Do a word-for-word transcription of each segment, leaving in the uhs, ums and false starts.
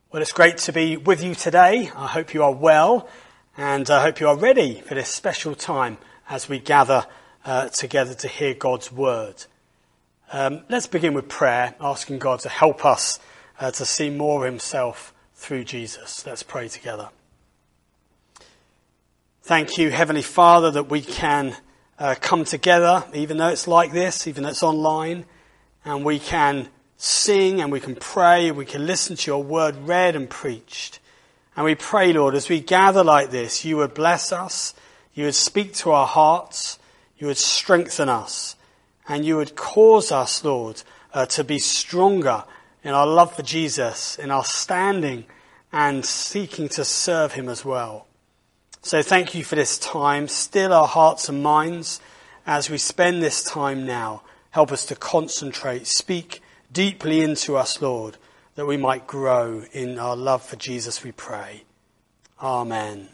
Well, it's great to be with you today. I hope you are well, and I hope you are ready for this special time as we gather uh, together to hear God's word. Um, let's begin with prayer, asking God to help us uh, to see more of himself through Jesus. Let's pray together. Thank you, Heavenly Father, that we can uh, come together, even though it's like this, even though it's online, and we can sing and we can pray, we can listen to your word read and preached. And we pray, Lord, as we gather like this, you would bless us, you would speak to our hearts, you would strengthen us, and you would cause us, Lord, uh, to be stronger in our love for Jesus, in our standing and seeking to serve him as well. So thank you for this time. Still our hearts and minds as we spend this time now. Help us to concentrate, speak deeply into us, Lord, that we might grow in our love for Jesus, we pray. Amen.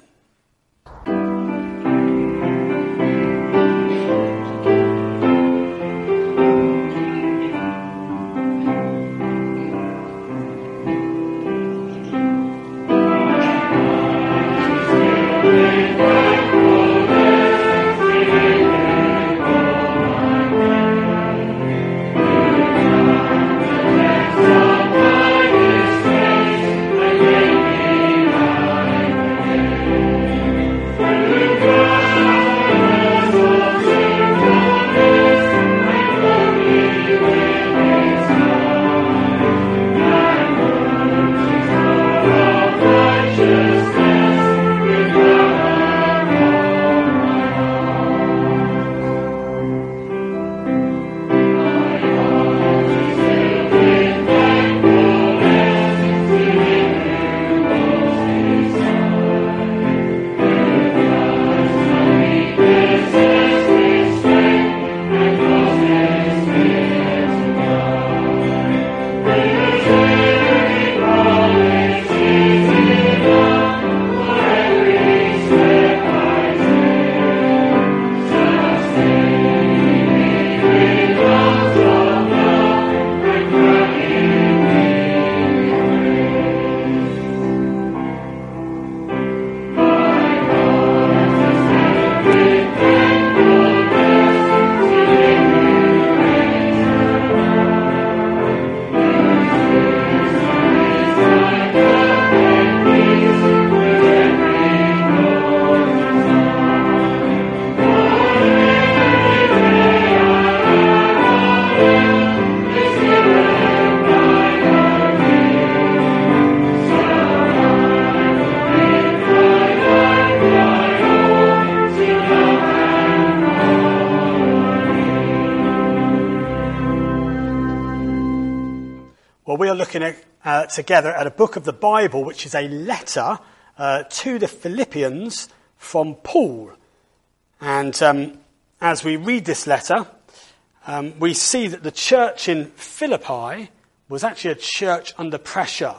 Well, we are looking at, uh, together at a book of the Bible, which is a letter uh, to the Philippians from Paul. And um, as we read this letter, um, we see that the church in Philippi was actually a church under pressure.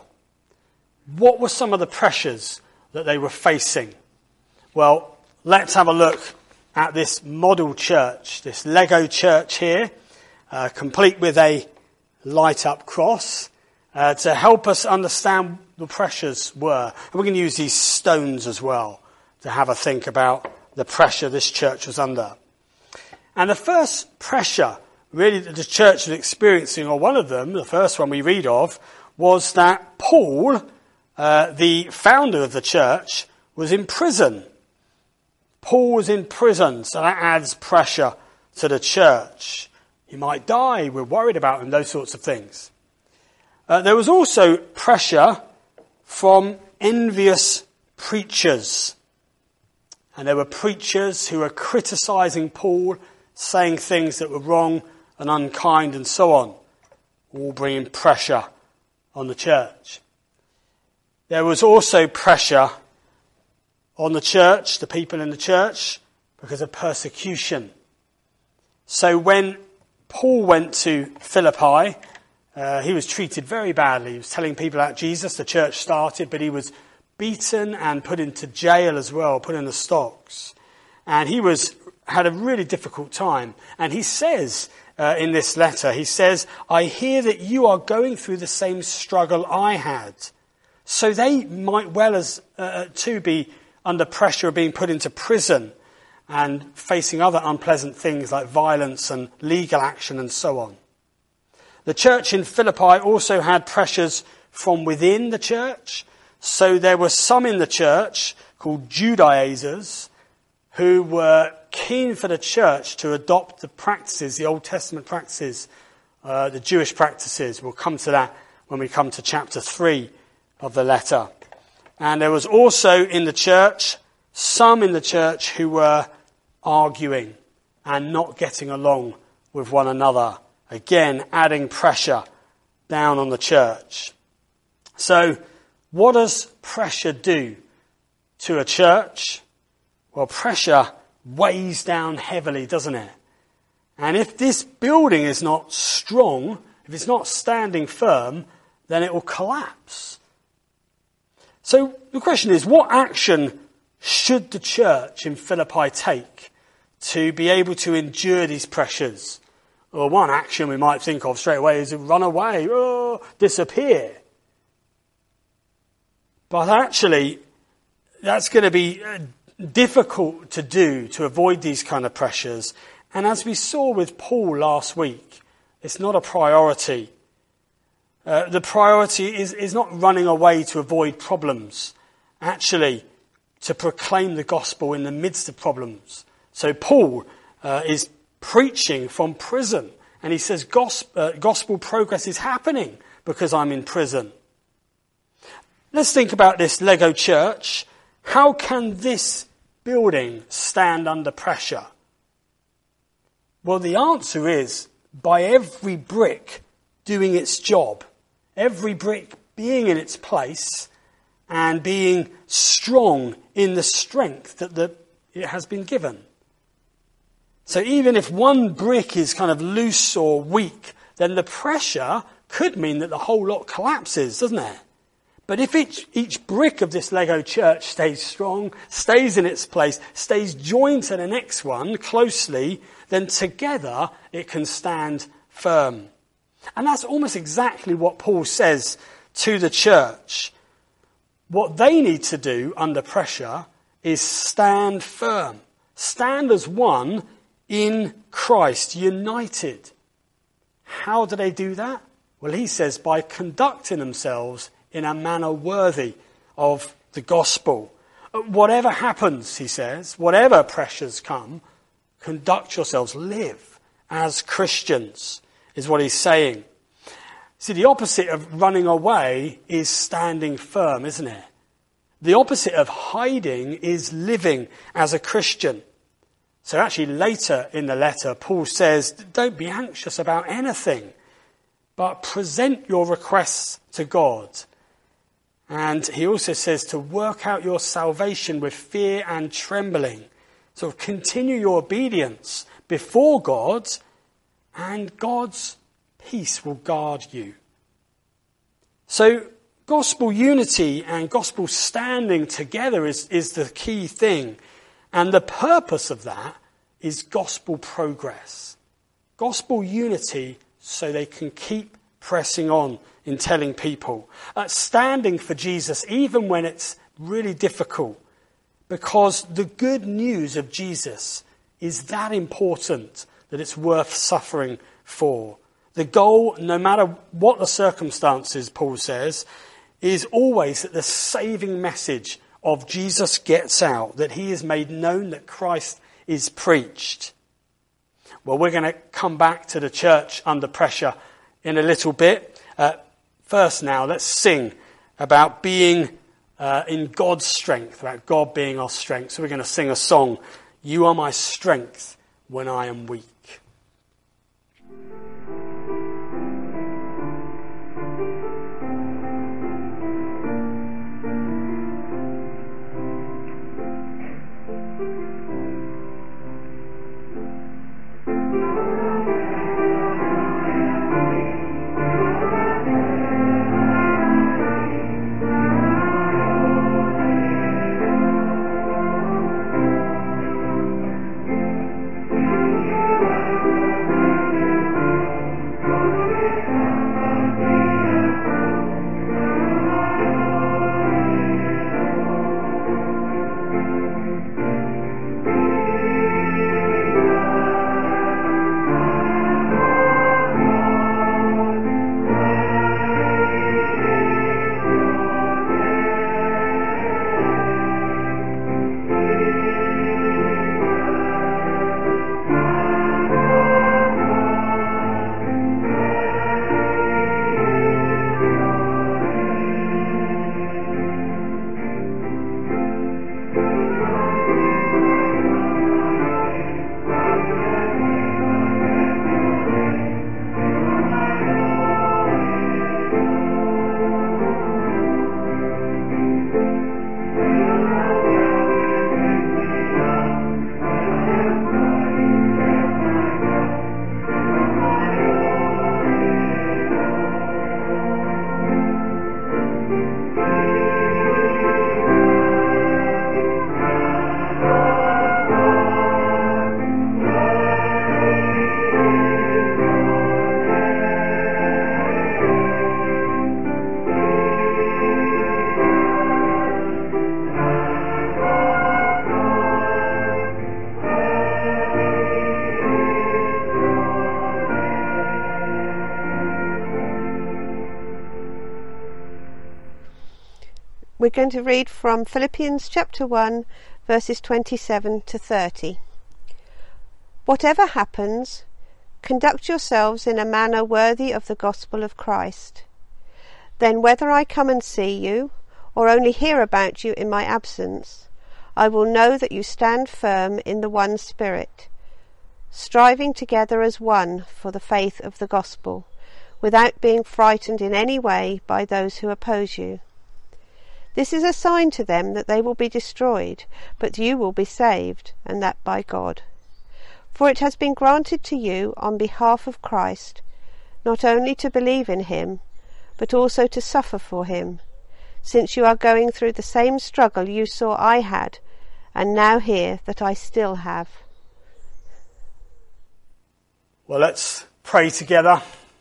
What were some of the pressures that they were facing? Well, let's have a look at this model church, this Lego church here, uh, complete with a light-up cross, uh, to help us understand the pressures were. And we're going to use these stones as well to have a think about the pressure this church was under. And the first pressure really that the church was experiencing, or one of them, the first one we read of, was that Paul, uh, the founder of the church, was in prison. Paul was in prison, so that adds pressure to the church. He might die, we're worried about him, those sorts of things. Uh, there was also pressure from envious preachers. And there were preachers who were criticising Paul, saying things that were wrong and unkind and so on, all bringing pressure on the church. There was also pressure on the church, the people in the church, because of persecution. So when Paul went to Philippi, uh, he was treated very badly. He was telling people about Jesus. The church started, but he was beaten and put into jail as well, put in the stocks. And he was had a really difficult time. And he says uh, in this letter, he says, I hear that you are going through the same struggle I had. So they might well as uh, too be under pressure of being put into prison and facing other unpleasant things like violence and legal action and so on. The church in Philippi also had pressures from within the church. So there were some in the church called Judaizers who were keen for the church to adopt the practices, the Old Testament practices, uh, the Jewish practices. We'll come to that when we come to chapter three of the letter. And there was also in the church, some in the church who were arguing and not getting along with one another. Again, adding pressure down on the church. So, what does pressure do to a church? Well, pressure weighs down heavily, doesn't it? And if this building is not strong, if it's not standing firm, then it will collapse. So the question is, what action should the church in Philippi take to be able to endure these pressures? Well, one action we might think of straight away is to run away, oh, disappear. But actually, that's going to be difficult to do to avoid these kind of pressures. And as we saw with Paul last week, it's not a priority. Uh, the priority is, is not running away to avoid problems. Actually, to proclaim the gospel in the midst of problems. So Paul uh, is preaching from prison. And he says gospel, uh, gospel progress is happening because I'm in prison. Let's think about this Lego church. How can this building stand under pressure? Well, the answer is by every brick doing its job. Every brick being in its place and being strong in the strength that the, it has been given. So even if one brick is kind of loose or weak, then the pressure could mean that the whole lot collapses, doesn't it? But if each, each brick of this Lego church stays strong, stays in its place, stays joined to the next one closely, then together it can stand firm. And that's almost exactly what Paul says to the church. What they need to do under pressure is stand firm. Stand as one in Christ, united. How do they do that? Well, he says by conducting themselves in a manner worthy of the gospel. Whatever happens, he says, whatever pressures come, conduct yourselves, live as Christians, is what he's saying. See, the opposite of running away is standing firm, isn't it? The opposite of hiding is living as a Christian. So actually later in the letter, Paul says, don't be anxious about anything, but present your requests to God. And he also says to work out your salvation with fear and trembling. So continue your obedience before God, and God's peace will guard you. So gospel unity and gospel standing together is, is the key thing. And the purpose of that is gospel progress. Gospel unity so they can keep pressing on in telling people. Uh, standing for Jesus even when it's really difficult. Because the good news of Jesus is that important that it's worth suffering for. The goal, no matter what the circumstances, Paul says, is always that the saving message of Jesus gets out, that he is made known, that Christ is preached. Well, we're going to come back to the church under pressure in a little bit. Uh, first now, let's sing about being uh, in God's strength, about God being our strength. So we're going to sing a song, You Are My Strength When I Am Weak. You We're going to read from Philippians chapter one, verses twenty-seven to thirty. Whatever happens, conduct yourselves in a manner worthy of the gospel of Christ. Then whether I come and see you, or only hear about you in my absence, I will know that you stand firm in the one Spirit, striving together as one for the faith of the gospel, without being frightened in any way by those who oppose you. This is a sign to them that they will be destroyed, but you will be saved, and that by God. For it has been granted to you on behalf of Christ, not only to believe in him, but also to suffer for him, since you are going through the same struggle you saw I had, and now hear that I still have. Well, let's pray together.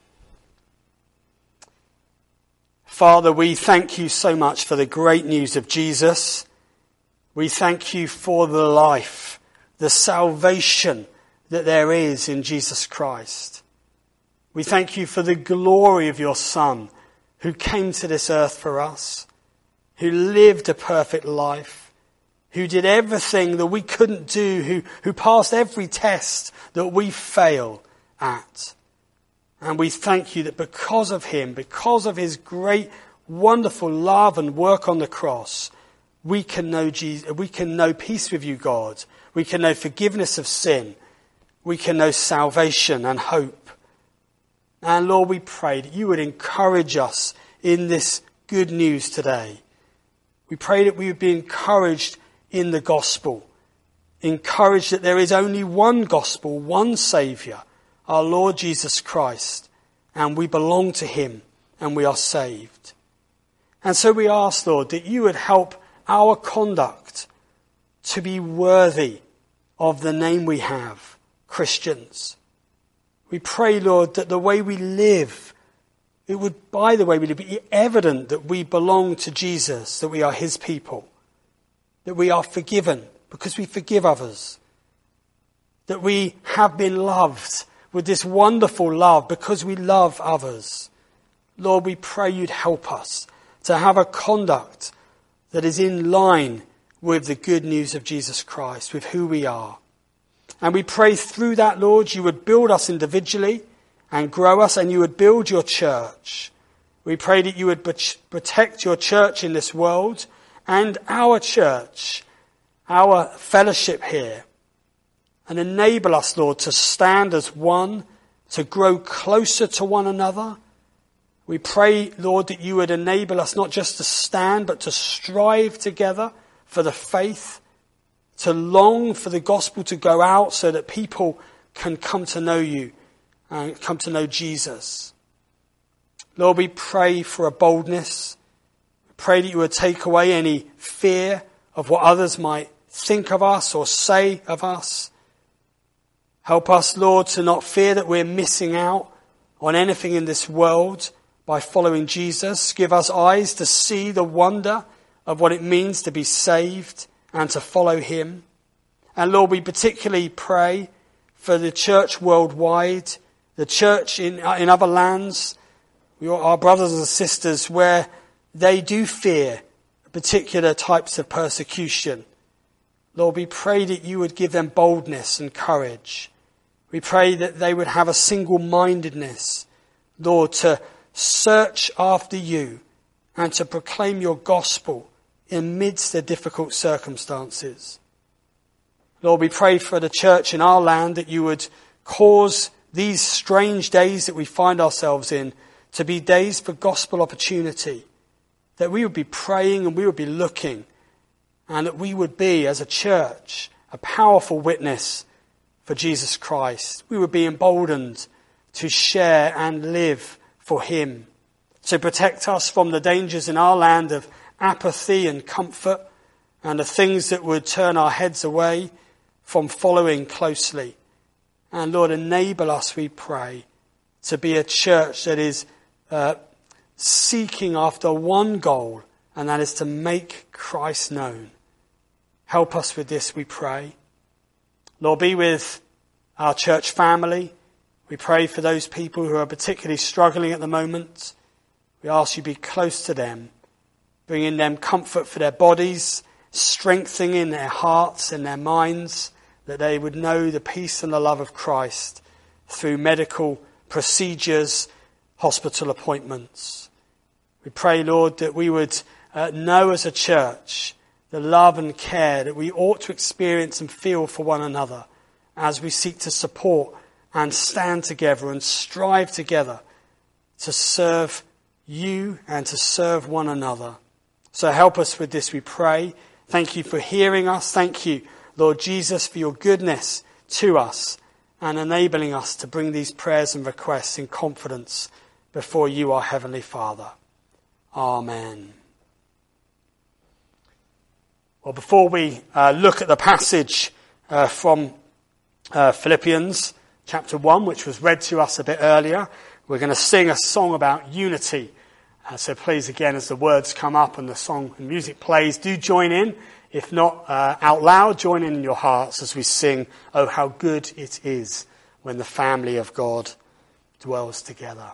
Father, we thank you so much for the great news of Jesus. We thank you for the life, the salvation that there is in Jesus Christ. We thank you for the glory of your Son, who came to this earth for us, who lived a perfect life, who did everything that we couldn't do, who, who passed every test that we fail at. And we thank you that because of him, because of his great, wonderful love and work on the cross, we can know Jesus, we can know peace with you, God. We can know forgiveness of sin. We can know salvation and hope. And Lord, we pray that you would encourage us in this good news today. We pray that we would be encouraged in the gospel. Encouraged that there is only one gospel, one Saviour, our Lord Jesus Christ, and we belong to him and we are saved. And so we ask, Lord, that you would help our conduct to be worthy of the name we have, Christians. We pray, Lord, that the way we live, it would, by the way we live, be evident that we belong to Jesus, that we are his people, that we are forgiven because we forgive others, that we have been loved with this wonderful love because we love others. Lord, we pray you'd help us to have a conduct that is in line with the good news of Jesus Christ, with who we are. And we pray through that, Lord, you would build us individually and grow us, and you would build your church. We pray that you would protect your church in this world and our church, our fellowship here. And enable us, Lord, to stand as one, to grow closer to one another. We pray, Lord, that you would enable us not just to stand, but to strive together for the faith, to long for the gospel to go out so that people can come to know you and come to know Jesus. Lord, we pray for a boldness. We pray that you would take away any fear of what others might think of us or say of us. Help us, Lord, to not fear that we're missing out on anything in this world by following Jesus. Give us eyes to see the wonder of what it means to be saved and to follow him. And Lord, we particularly pray for the church worldwide, the church in, in other lands, our brothers and sisters where they do fear particular types of persecution. Lord, we pray that you would give them boldness and courage. We pray that they would have a single-mindedness, Lord, to search after you and to proclaim your gospel amidst the difficult circumstances. Lord, we pray for the church in our land that you would cause these strange days that we find ourselves in to be days for gospel opportunity, that we would be praying and we would be looking, and that we would be, as a church, a powerful witness for Jesus Christ. We would be emboldened to share and live for him, to protect us from the dangers in our land of apathy and comfort and the things that would turn our heads away from following closely. And Lord, enable us, we pray, to be a church that is uh, seeking after one goal, and that is to make Christ known. Help us with this, we pray. Lord, be with our church family. We pray for those people who are particularly struggling at the moment. We ask you be close to them. bringing them comfort for their bodies, strengthening their hearts and their minds, that they would know the peace and the love of Christ through medical procedures, hospital appointments. We pray, Lord, that we would uh, know as a church the love and care that we ought to experience and feel for one another as we seek to support and stand together and strive together to serve you and to serve one another. So help us with this, we pray. Thank you for hearing us. Thank you, Lord Jesus, for your goodness to us and enabling us to bring these prayers and requests in confidence before you, our Heavenly Father. Amen. Well, before we uh, look at the passage uh, from uh, Philippians chapter one, which was read to us a bit earlier, we're going to sing a song about unity. Uh, so please, again, as the words come up and the song and music plays, do join in. If not uh, out loud, join in in your hearts as we sing, "Oh, how good it is when the family of God dwells together."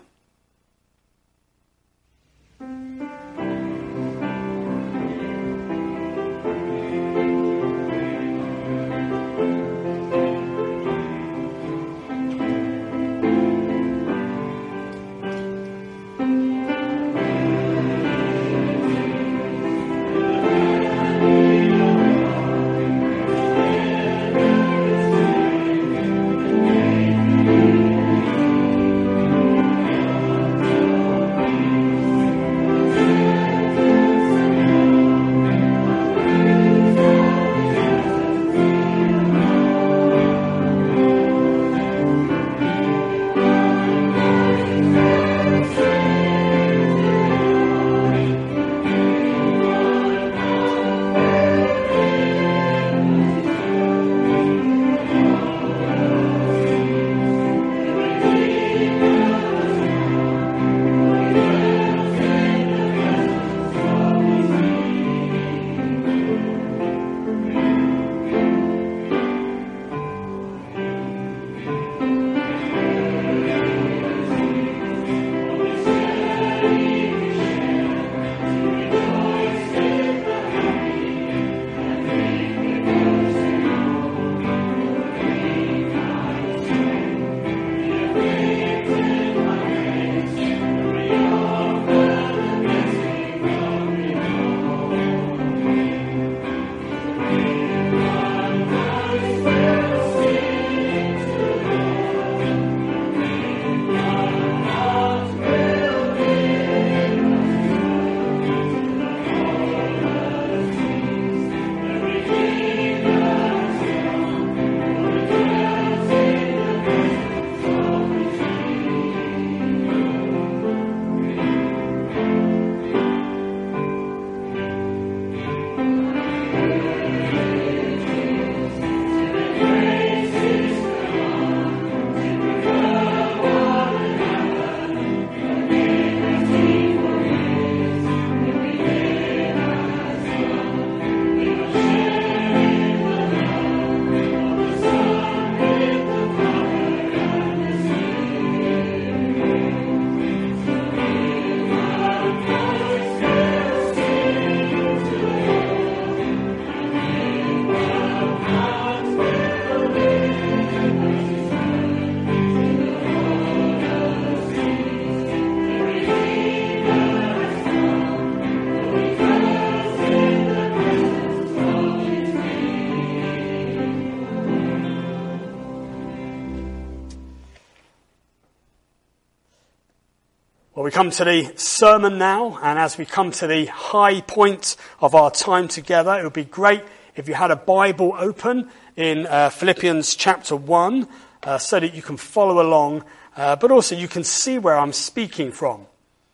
Well, we come to the sermon now, and as we come to the high point of our time together, it would be great if you had a Bible open in uh, Philippians chapter one, uh, so that you can follow along, uh, but also you can see where I'm speaking from.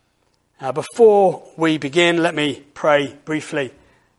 Uh, before we begin, let me pray briefly.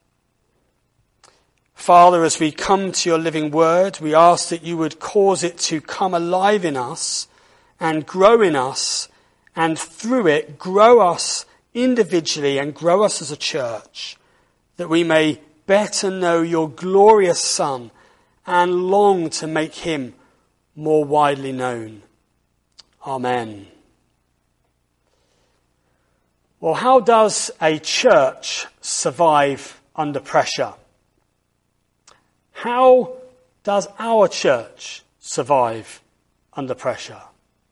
Father, as we come to your living word, we ask that you would cause it to come alive in us and grow in us, and through it grow us individually and grow us as a church, that we may better know your glorious Son and long to make him more widely known. Amen. Well, how does a church survive under pressure? How does our church survive under pressure?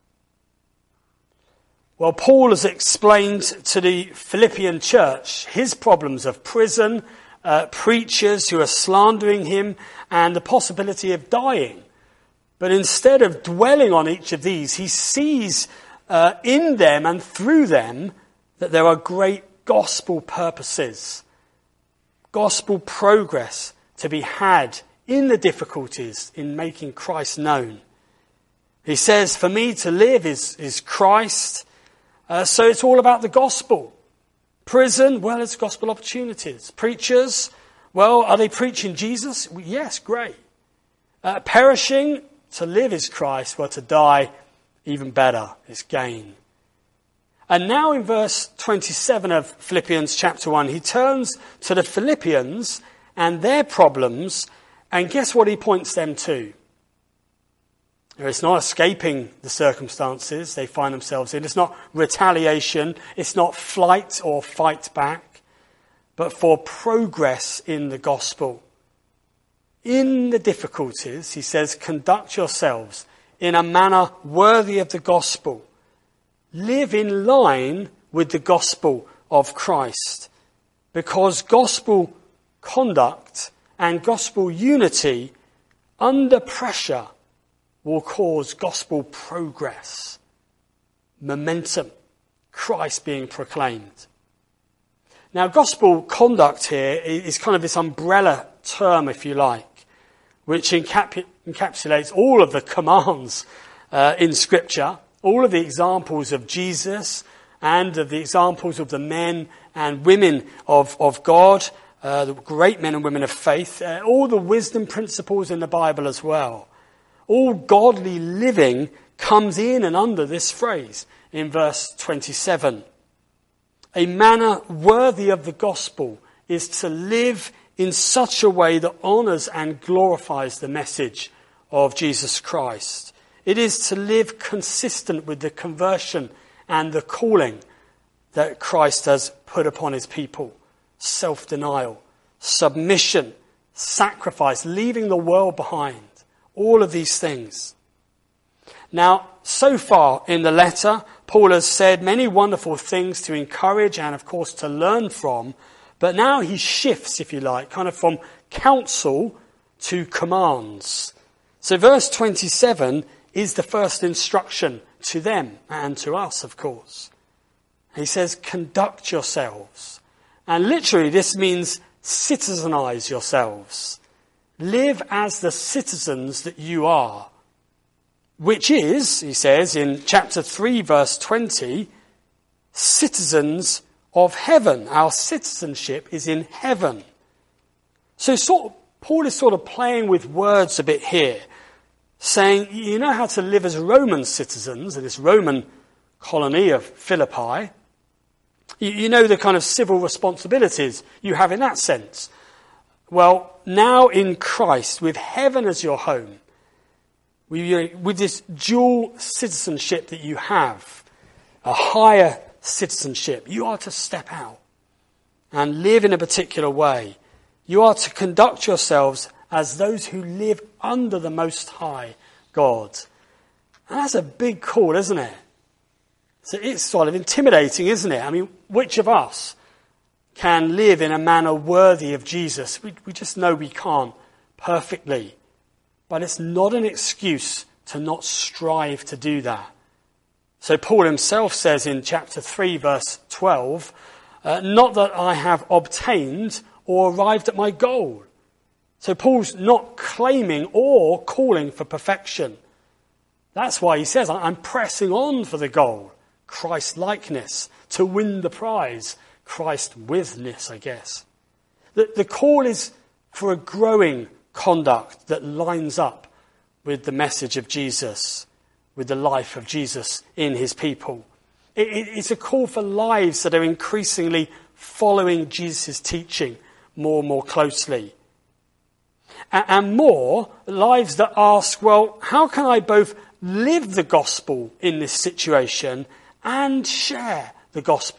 Well, Paul has explained to the Philippian church his problems of prison, uh, preachers who are slandering him, and the possibility of dying. But instead of dwelling on each of these, he sees uh, in them and through them that there are great gospel purposes, gospel progress to be had in the difficulties in making Christ known. He says, for me to live is, is Christ. Uh, so it's all about the gospel. Prison, well, it's gospel opportunities. Preachers, well, are they preaching Jesus? Yes, great. Uh, perishing, to live is Christ, well, to die, even better, is gain. And now in verse twenty-seven of Philippians chapter one, he turns to the Philippians and their problems, and guess what he points them to? It's not escaping the circumstances they find themselves in. It's not retaliation. It's not flight or fight back, but for progress in the gospel. In the difficulties, he says, conduct yourselves in a manner worthy of the gospel. Live in line with the gospel of Christ, because gospel conduct and gospel unity under pressure will cause gospel progress, momentum, Christ being proclaimed. Now, gospel conduct here is kind of this umbrella term, if you like, which encap- encapsulates all of the commands uh, in Scripture, all of the examples of Jesus and of the examples of the men and women of, of God, uh, the great men and women of faith, uh, all the wisdom principles in the Bible as well. All godly living comes in and under this phrase in verse twenty-seven. A manner worthy of the gospel is to live in such a way that honours and glorifies the message of Jesus Christ. It is to live consistent with the conversion and the calling that Christ has put upon his people. Self-denial, submission, sacrifice, leaving the world behind. All of these things. Now, so far in the letter, Paul has said many wonderful things to encourage and, of course, to learn from. But now he shifts, if you like, kind of from counsel to commands. So verse twenty-seven is the first instruction to them and to us, of course. He says, conduct yourselves. And literally this means citizenize yourselves. Live as the citizens that you are. Which is, he says in chapter three, verse twenty, citizens of heaven. Our citizenship is in heaven. So sort of, Paul is sort of playing with words a bit here, saying, you know how to live as Roman citizens in this Roman colony of Philippi. You, you know the kind of civil responsibilities you have in that sense. Well, now in Christ, with heaven as your home, with this dual citizenship that you have, a higher citizenship, you are to step out and live in a particular way. You are to conduct yourselves as those who live under the Most High God. And that's a big call, isn't it? So it's sort of intimidating, isn't it? I mean, which of us can live in a manner worthy of Jesus? We, we just know we can't perfectly. But it's not an excuse to not strive to do that. So Paul himself says in chapter three, verse twelve, uh, not that I have obtained or arrived at my goal. So Paul's not claiming or calling for perfection. That's why he says, I'm pressing on for the goal, Christ-likeness, to win the prize, Christ-withness, I guess. The, the call is for a growing conduct that lines up with the message of Jesus, with the life of Jesus in his people. It, it, it's a call for lives that are increasingly following Jesus' teaching more and more closely. And, and more, lives that ask, well, how can I both live the gospel in this situation and share the gospel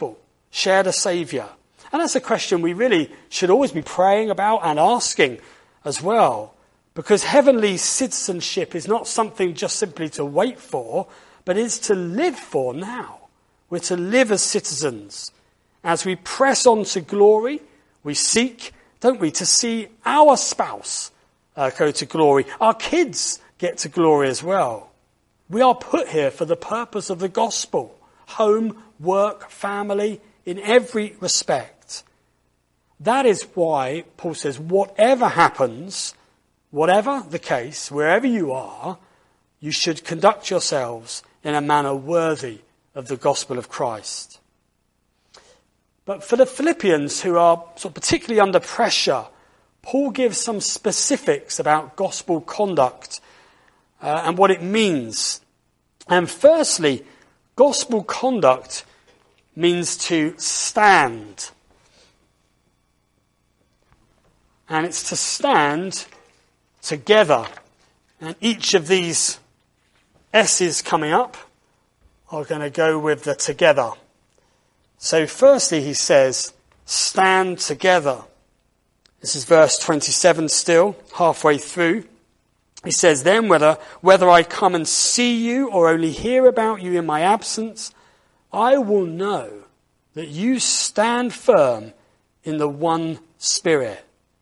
share the Saviour? And that's a question we really should always be praying about and asking as well. Because heavenly citizenship is not something just simply to wait for, but is to live for now. We're to live as citizens. As we press on to glory, we seek, don't we, to see our spouse uh, go to glory. Our kids get to glory as well. We are put here for the purpose of the gospel. Home, work, family, in every respect. That is why Paul says, whatever happens, whatever the case, wherever you are, you should conduct yourselves in a manner worthy of the gospel of Christ. But for the Philippians, who are sort of particularly under pressure, Paul gives some specifics about gospel conduct uh, and what it means. And firstly, gospel conduct means to stand. And it's to stand together. And each of these S's coming up are going to go with the together. So firstly, he says, stand together. This is verse twenty-seven still, halfway through. He says, then whether, whether I come and see you or only hear about you in my absence, I will know that you stand firm in the one Spirit.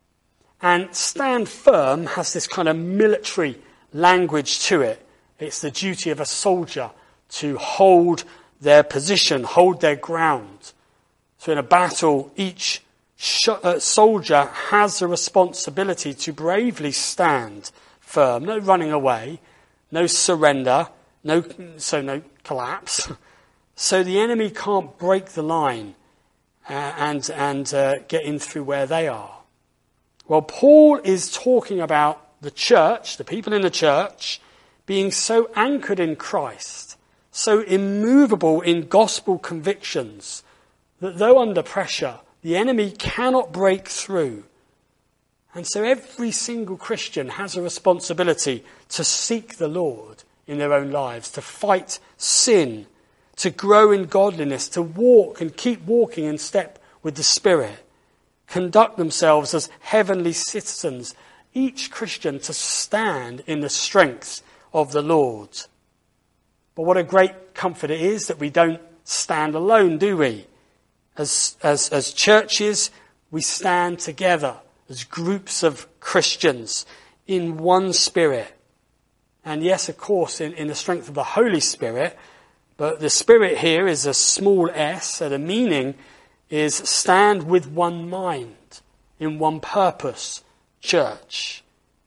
And stand firm has this kind of military language to it. It's the duty of a soldier to hold their position, hold their ground. So in a battle, each sh- uh, soldier has the responsibility to bravely stand firm. No running away, no surrender, no so no collapse. So the enemy can't break the line uh, and, and uh, get in through where they are. Well, Paul is talking about the church, the people in the church, being so anchored in Christ, so immovable in gospel convictions, that though under pressure, the enemy cannot break through. And so every single Christian has a responsibility to seek the Lord in their own lives, to fight sin, to grow in godliness, to walk and keep walking in step with the Spirit, conduct themselves as heavenly citizens, each Christian to stand in the strength of the Lord. But what a great comfort it is that we don't stand alone, do we? As, as, as churches, we stand together as groups of Christians in one Spirit. And yes, of course, in, in the strength of the Holy Spirit, but the Spirit here is a small s, so the meaning is stand with one mind, in one purpose, church.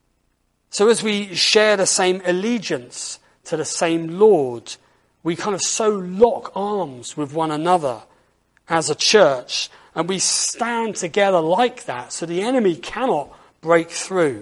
So as we share the same allegiance to the same Lord, we kind of so lock arms with one another as a church, and we stand together like that so the enemy cannot break through.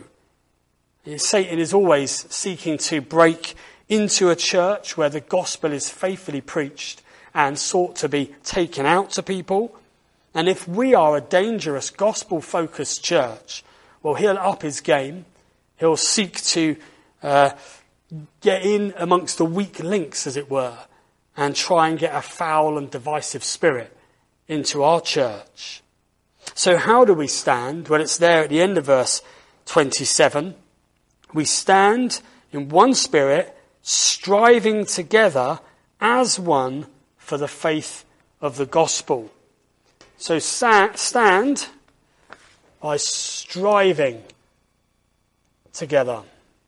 Satan is always seeking to break into a church where the gospel is faithfully preached and sought to be taken out to people. And if we are a dangerous gospel-focused church, well, he'll up his game. He'll seek to uh, get in amongst the weak links, as it were, and try and get a foul and divisive spirit into our church. So how do we stand? Well, it's there at the end of verse twenty-seven. We stand in one Spirit, striving together as one for the faith of the gospel. So stand by striving together.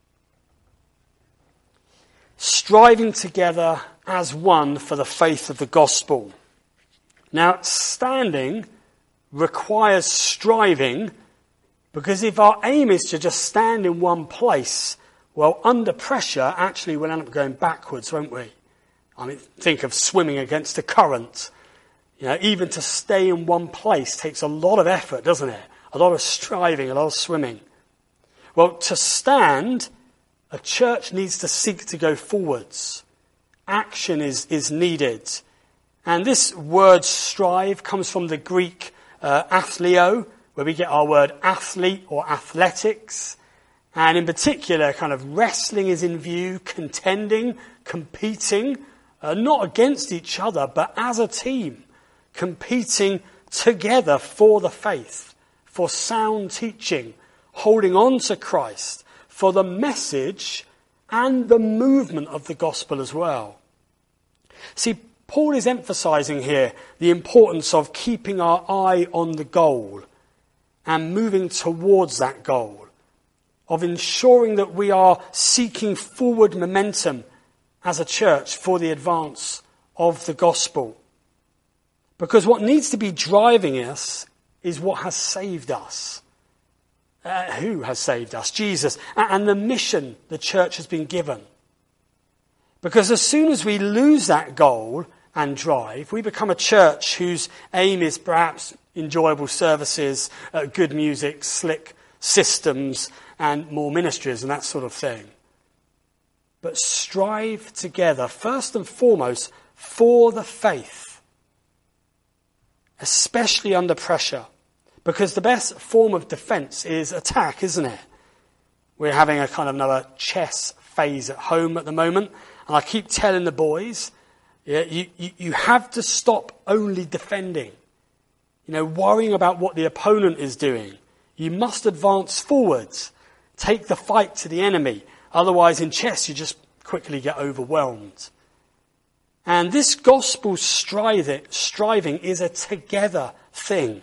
Striving together as one for the faith of the gospel. Now, standing requires striving, because if our aim is to just stand in one place, well, under pressure, actually we'll end up going backwards, won't we? I mean, think of swimming against a current. You know, even to stay in one place takes a lot of effort, doesn't it? A lot of striving, a lot of swimming. Well, to stand, a church needs to seek to go forwards. Action is, is needed. And this word strive comes from the Greek uh, athleo, where we get our word athlete or athletics. And in particular, kind of wrestling is in view, contending, competing, uh, not against each other, but as a team, competing together for the faith, for sound teaching, holding on to Christ, for the message and the movement of the gospel as well. See, Paul is emphasizing here the importance of keeping our eye on the goal and moving towards that goal, of ensuring that we are seeking forward momentum as a church for the advance of the gospel. Because what needs to be driving us is what has saved us. Uh, who has saved us? Jesus. And the mission the church has been given. Because as soon as we lose that goal and drive, we become a church whose aim is perhaps enjoyable services, uh, good music, slick systems, and more ministries and that sort of thing. But strive together, first and foremost, for the faith, especially under pressure. Because the best form of defence is attack, isn't it? We're having a kind of another chess phase at home at the moment. And I keep telling the boys, yeah, you, you, you have to stop only defending. You know, worrying about what the opponent is doing. You must advance forwards. Take the fight to the enemy. Otherwise, in chess, you just quickly get overwhelmed. And this gospel striving, striving is a together thing.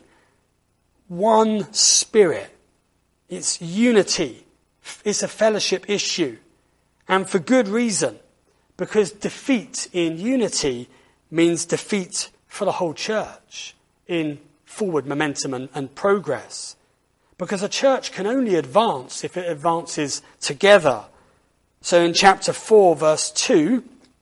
One spirit. It's unity. It's a fellowship issue. And for good reason. Because defeat in unity means defeat for the whole church in forward momentum and, and progress. Because a church can only advance if it advances together. So in chapter four, verse two,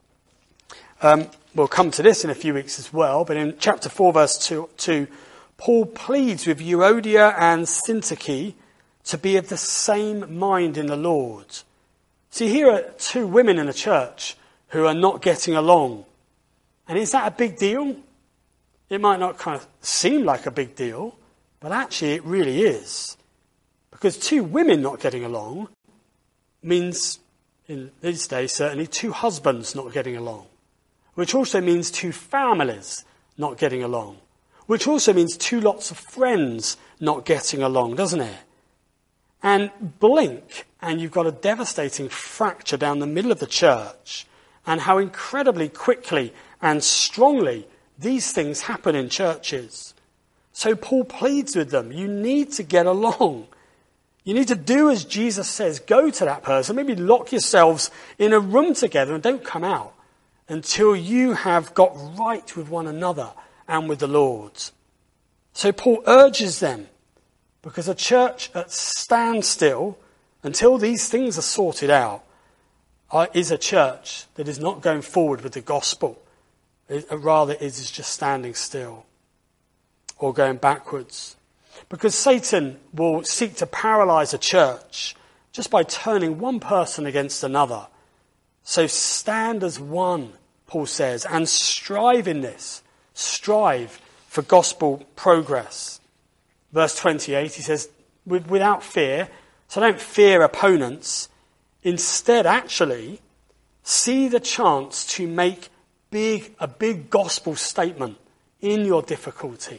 um, we'll come to this in a few weeks as well, but in chapter four, verse two, two Paul pleads with Euodia and Syntyche to be of the same mind in the Lord. See, here are two women in a church who are not getting along. And is that a big deal? It might not kind of seem like a big deal, but actually it really is. Because two women not getting along means, in these days certainly, two husbands not getting along. Which also means two families not getting along. Which also means two lots of friends not getting along, doesn't it? And blink, and you've got a devastating fracture down the middle of the church. And how incredibly quickly and strongly these things happen in churches. So Paul pleads with them, you need to get along. You need to do as Jesus says. Go to that person, maybe lock yourselves in a room together and don't come out until you have got right with one another and with the Lord. So Paul urges them, because a church at standstill until these things are sorted out uh, is a church that is not going forward with the gospel. It, uh, rather, it is just standing still or going backwards. Because Satan will seek to paralyze a church just by turning one person against another. So stand as one, Paul says, and strive in this. Strive for gospel progress. Verse twenty-eight, he says, without fear, so don't fear opponents. Instead, actually, see the chance to make big a big gospel statement in your difficulty.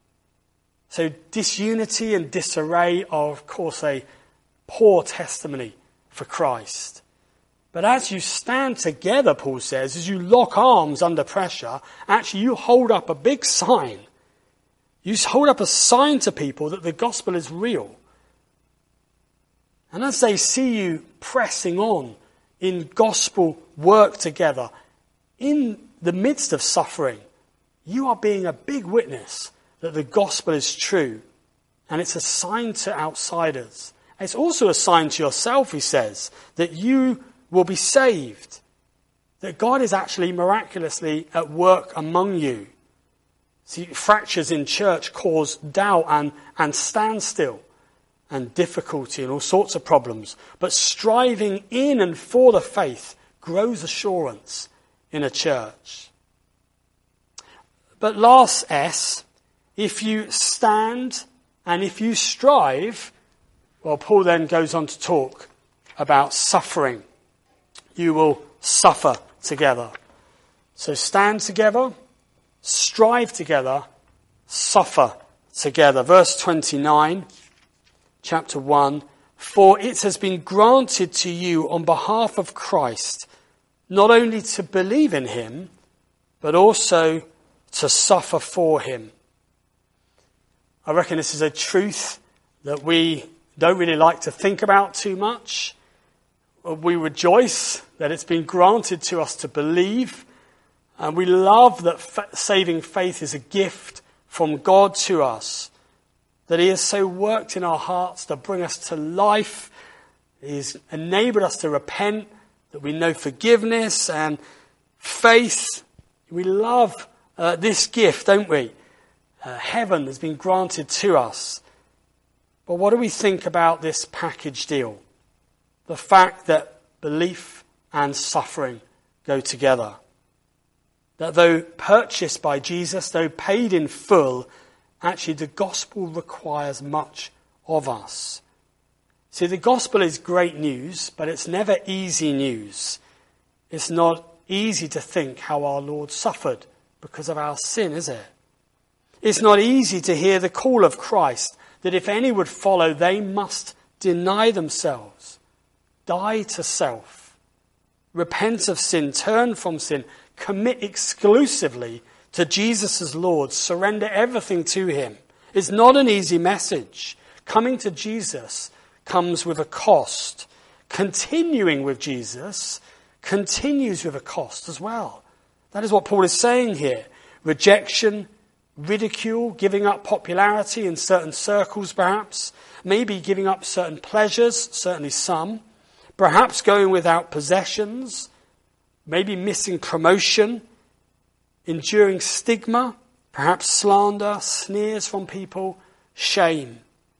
So disunity and disarray are, of course, a poor testimony for Christ. But as you stand together, Paul says, as you lock arms under pressure, actually you hold up a big sign. You hold up a sign to people that the gospel is real. And as they see you pressing on in gospel work together, in the midst of suffering, you are being a big witness that the gospel is true. And it's a sign to outsiders. It's also a sign to yourself, he says, that you will be saved. That God is actually miraculously at work among you. See, fractures in church cause doubt and, and standstill and difficulty and all sorts of problems. But striving in and for the faith grows assurance in a church. But last S, if you stand and if you strive, well, Paul then goes on to talk about suffering. You will suffer together. So stand together, strive together, suffer together. Verse twenty-nine, chapter one, for it has been granted to you on behalf of Christ, not only to believe in him, but also to suffer for him. I reckon this is a truth that we don't really like to think about too much. We rejoice that it's been granted to us to believe, and we love that fa- saving faith is a gift from God to us, that he has so worked in our hearts to bring us to life. He's enabled us to repent, that we know forgiveness and faith. We love uh, this gift, don't we? Uh, heaven has been granted to us. But what do we think about this package deal? The fact that belief and suffering go together. That though purchased by Jesus, though paid in full, actually the gospel requires much of us. See, the gospel is great news, but it's never easy news. It's not easy to think how our Lord suffered because of our sin, is it? It's not easy to hear the call of Christ that if any would follow, they must deny themselves, die to self, repent of sin, turn from sin, commit exclusively to Jesus as Lord, surrender everything to him. It's not an easy message. Coming to Jesus comes with a cost. Continuing with Jesus continues with a cost as well. That is what Paul is saying here. Rejection, ridicule, giving up popularity in certain circles perhaps, maybe giving up certain pleasures, certainly some, perhaps going without possessions, maybe missing promotion, enduring stigma, perhaps slander, sneers from people, shame.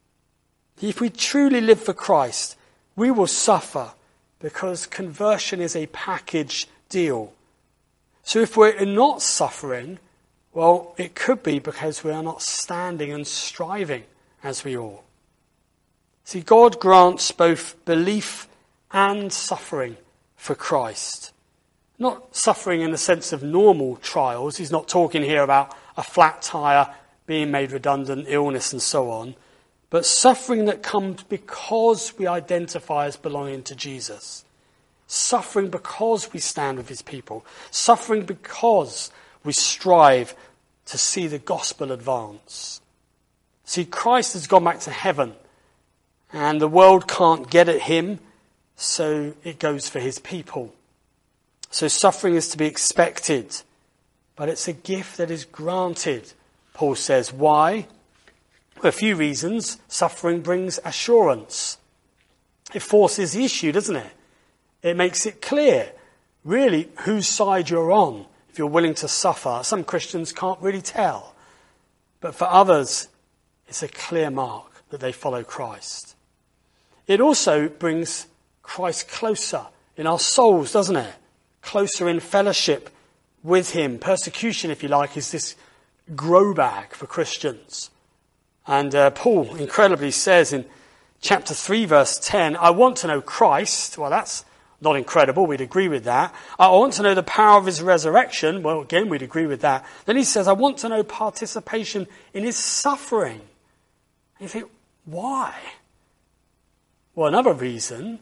If we truly live for Christ, we will suffer because conversion is a package deal. So if we're not suffering, well, it could be because we are not standing and striving as we ought. See, God grants both belief and suffering for Christ. Not suffering in the sense of normal trials. He's not talking here about a flat tire, being made redundant, illness and so on. But suffering that comes because we identify as belonging to Jesus. Suffering because we stand with his people. Suffering because we strive to see the gospel advance. See, Christ has gone back to heaven, and the world can't get at him, so it goes for his people. So suffering is to be expected, but it's a gift that is granted, Paul says. Why? For a few reasons. Suffering brings assurance. It forces the issue, doesn't it? It makes it clear, really, whose side you're on if you're willing to suffer. Some Christians can't really tell, but for others, it's a clear mark that they follow Christ. It also brings Christ closer in our souls, doesn't it? Closer in fellowship with him. Persecution, if you like, is this grow bag for Christians. And uh, Paul incredibly says in chapter three, verse ten, I want to know Christ. Well, that's not incredible. We'd agree with that. I want to know the power of his resurrection. Well, again, we'd agree with that. Then he says, I want to know participation in his suffering. And you think, why? Well, another reason,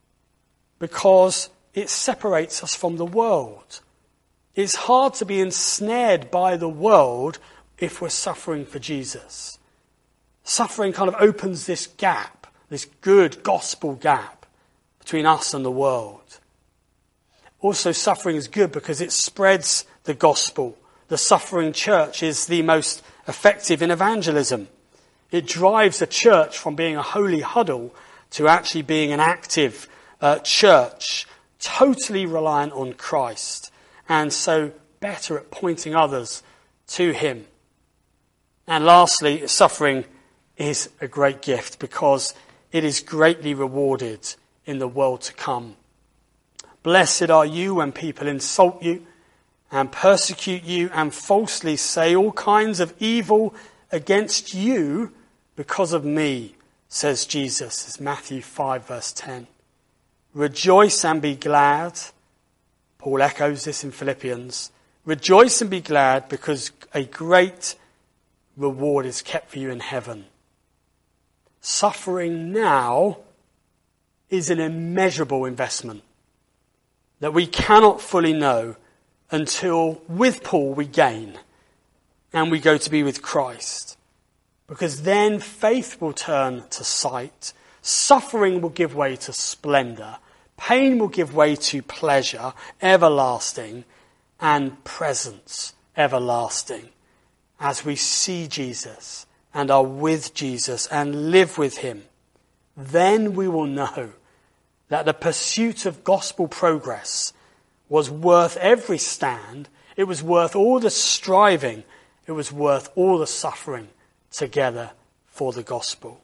because it separates us from the world. It's hard to be ensnared by the world if we're suffering for Jesus. Suffering kind of opens this gap, this good gospel gap between us and the world. Also, suffering is good because it spreads the gospel. The suffering church is the most effective in evangelism. It drives a church from being a holy huddle to actually being an active uh, church, totally reliant on Christ, and so better at pointing others to him. And lastly, suffering is a great gift because it is greatly rewarded in the world to come. Blessed are you when people insult you and persecute you and falsely say all kinds of evil against you because of me, says Jesus. It's Matthew five, verse ten. Rejoice and be glad. Paul echoes this in Philippians. Rejoice and be glad, because a great reward is kept for you in heaven. Suffering now is an immeasurable investment that we cannot fully know until with Paul we gain and we go to be with Christ. Because then faith will turn to sight, suffering will give way to splendor, pain will give way to pleasure, everlasting, and presence, everlasting, as we see Jesus and are with Jesus and live with him. Then we will know that the pursuit of gospel progress was worth every stand. It was worth all the striving. It was worth all the suffering together for the gospel.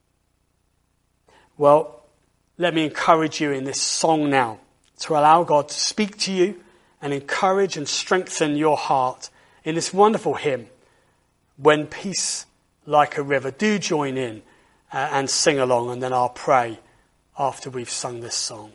Well, let me encourage you in this song now to allow God to speak to you and encourage and strengthen your heart in this wonderful hymn, When Peace Like a River. Do join in uh, and sing along, and then I'll pray after we've sung this song.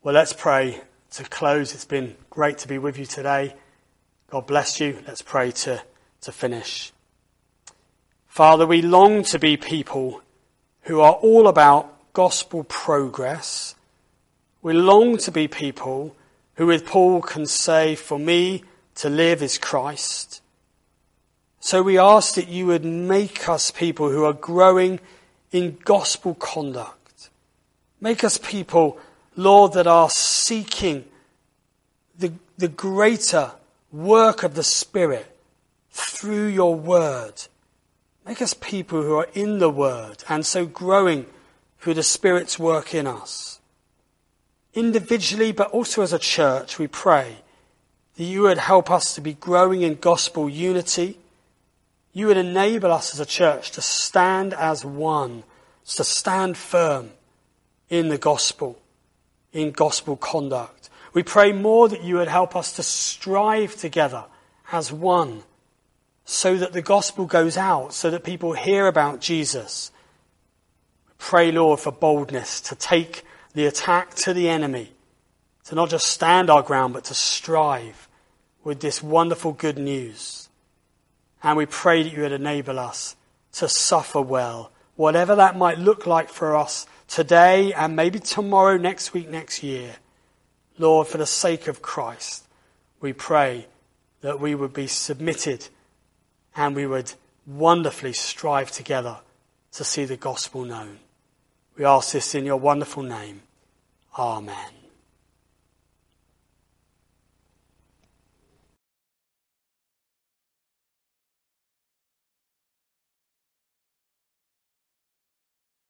Well, let's pray to close. It's been great to be with you today. God bless you. Let's pray to, to finish. Father, we long to be people who are all about gospel progress. We long to be people who with Paul can say, for me to live is Christ. So we ask that you would make us people who are growing in gospel conduct. Make us people, Lord, that are seeking the, the greater work of the Spirit through your word. Make us people who are in the word and so growing through the Spirit's work in us. Individually, but also as a church, we pray that you would help us to be growing in gospel unity. You would enable us as a church to stand as one, to stand firm in the gospel, in gospel conduct. We pray more that you would help us to strive together as one so that the gospel goes out, so that people hear about Jesus. We pray, Lord, for boldness to take the attack to the enemy, to not just stand our ground, but to strive with this wonderful good news. And we pray that you would enable us to suffer well, whatever that might look like for us today and maybe tomorrow, next week, next year. Lord, for the sake of Christ, we pray that we would be submitted and we would wonderfully strive together to see the gospel known. We ask this in your wonderful name. Amen.